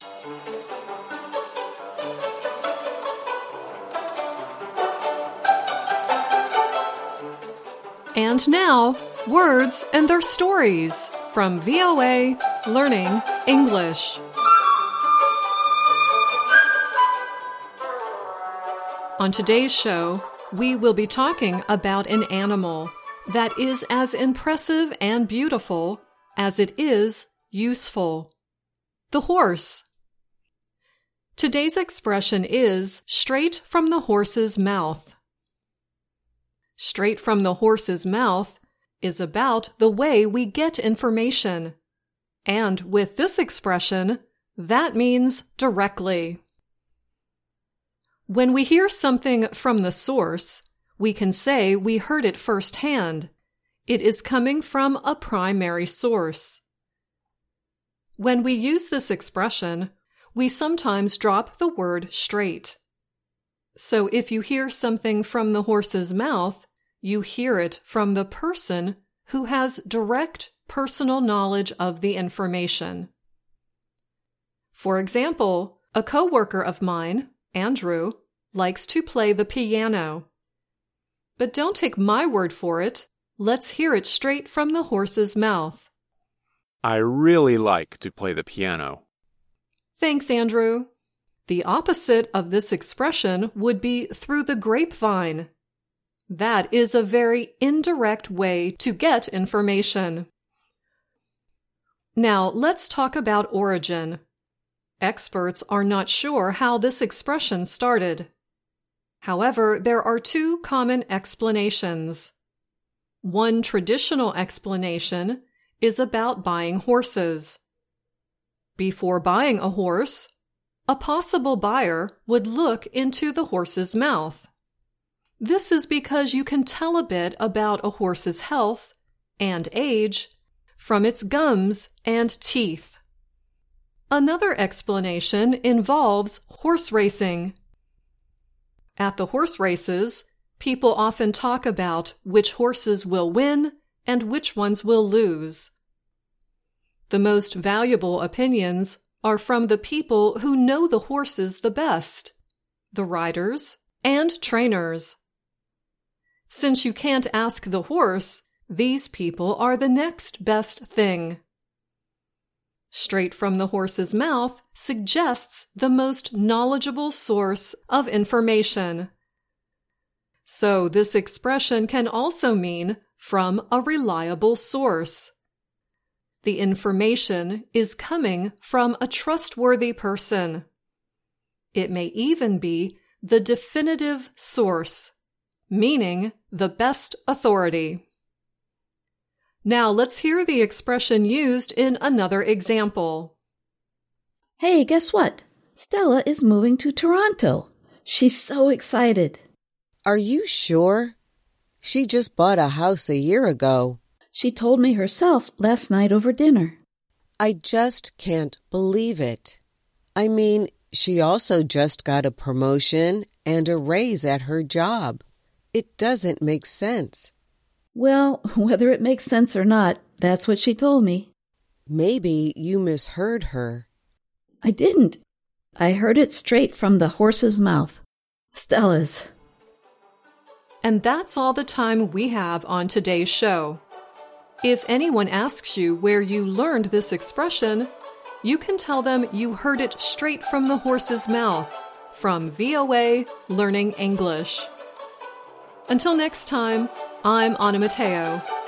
And now, words and their stories from VOA Learning English. On today's show, we will be talking about an animal that is as impressive and beautiful as it is useful. The horse. Today's expression is straight from the horse's mouth. Straight from the horse's mouth is about the way we get information. And with this expression, that means directly. When we hear something from the source, we can say we heard it firsthand. It is coming from a primary source. When we use this expression, we sometimes drop the word straight. So if you hear something from the horse's mouth, you hear it from the person who has direct personal knowledge of the information. For example, a coworker of mine, Andrew, likes to play the piano. But don't take my word for it. Let's hear it straight from the horse's mouth. I really like to play the piano. Thanks, Andrew. The opposite of this expression would be through the grapevine. That is a very indirect way to get information. Now, let's talk about origin. Experts are not sure how this expression started. However, there are two common explanations. One traditional explanation is about buying horses. Before buying a horse, a possible buyer would look into the horse's mouth. This is because you can tell a bit about a horse's health and age from its gums and teeth. Another explanation involves horse racing. At the horse races, people often talk about which horses will win and which ones will lose. The most valuable opinions are from the people who know the horses the best, the riders and trainers. Since you can't ask the horse, these people are the next best thing. Straight from the horse's mouth suggests the most knowledgeable source of information. So this expression can also mean from a reliable source. The information is coming from a trustworthy person. It may even be the definitive source, meaning the best authority. Now let's hear the expression used in another example. Hey, guess what? Stella is moving to Toronto. She's so excited. Are you sure? She just bought a house a year ago. She told me herself last night over dinner. I just can't believe it. I mean, she also just got a promotion and a raise at her job. It doesn't make sense. Well, whether it makes sense or not, that's what she told me. Maybe you misheard her. I didn't. I heard it straight from the horse's mouth. Stella's. And that's all the time we have on today's show. If anyone asks you where you learned this expression, you can tell them you heard it straight from the horse's mouth from VOA Learning English. Until next time, I'm Anna Mateo.